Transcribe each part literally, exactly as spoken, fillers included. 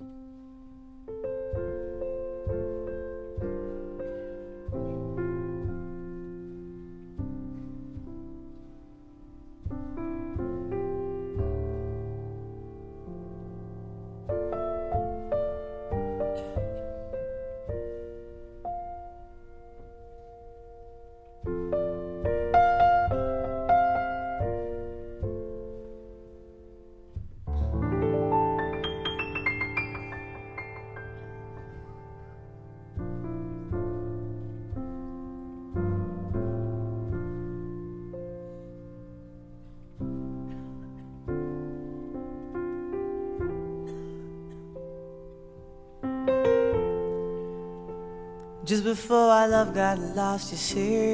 Just before our love got lost, you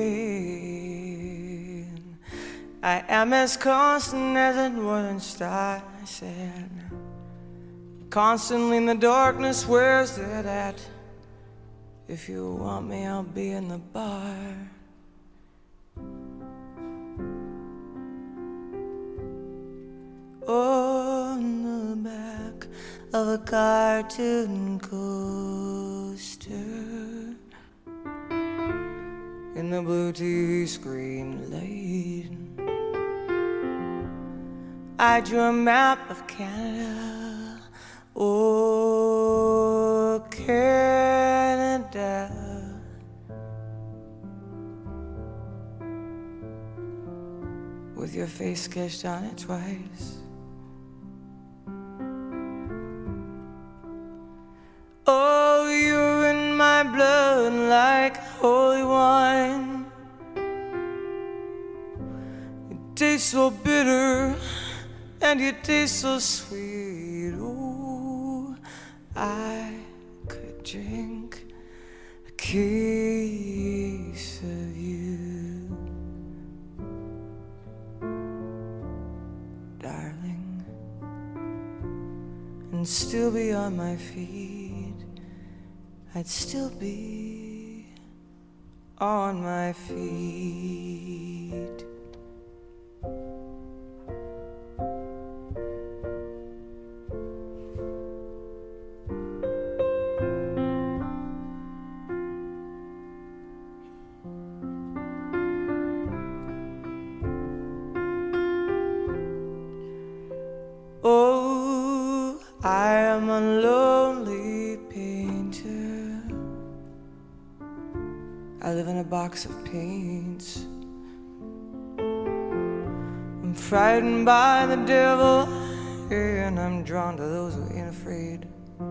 said, I am as constant as a northern star. I said, constantly in the darkness, where's it at? If you want me, I'll be in the bar. On the back of a cartoon coaster, in the blue T V screen light, I drew a map of Canada. Oh, Canada. With your face sketched on it twice. Oh, you're in my blood like holy wine. You taste so bitter and you taste so sweet. Oh, I could drink a case of you, darling, and still be on my feet. I'd still be on my feet. Oh, I am a lonely painter. I live in a box of paints. I'm frightened by the devil, and I'm drawn to those who ain't afraid.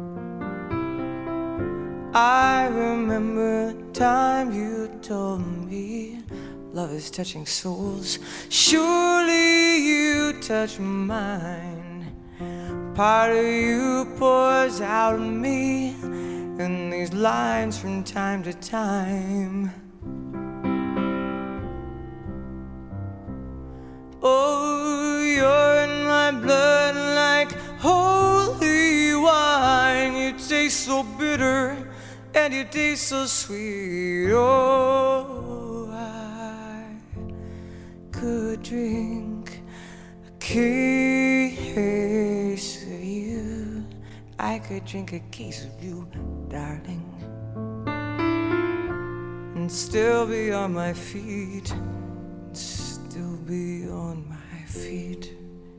I remember the time you told me love is touching souls. Surely you touch mine. Part of you pours out of me in these lines from time to time. Oh, you're in my blood like holy wine. You taste so bitter and you taste so sweet. Oh, I could drink a case of you. I could drink a case of you, darling, and still be on my feet, and still be on my feet.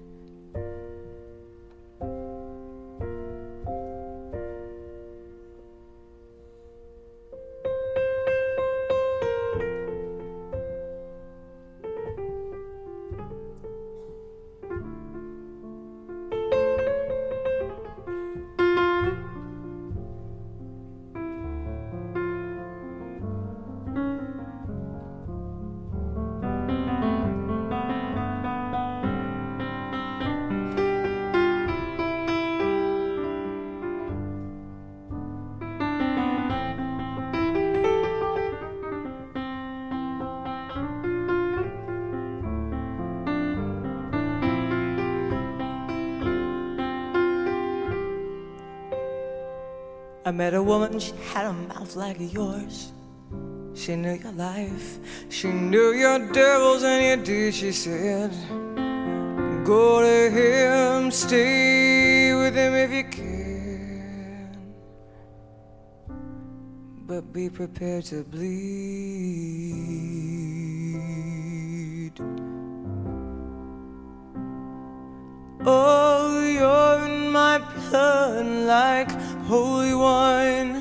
I met a woman, she had a mouth like yours. She knew your life, she knew your devils and your deeds. She said, go to him, stay with him if you can. but be prepared to bleed. Oh, you're in my blood like holy wine.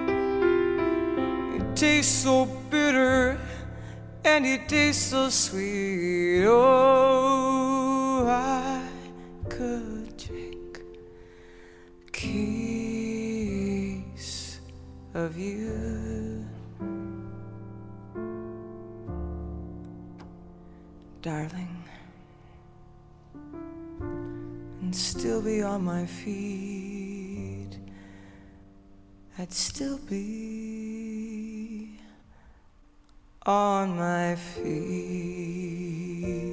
It tastes so bitter and it tastes so sweet. Oh, I could drink a case of you, darling, and still be on my feet. I'd still be on my feet.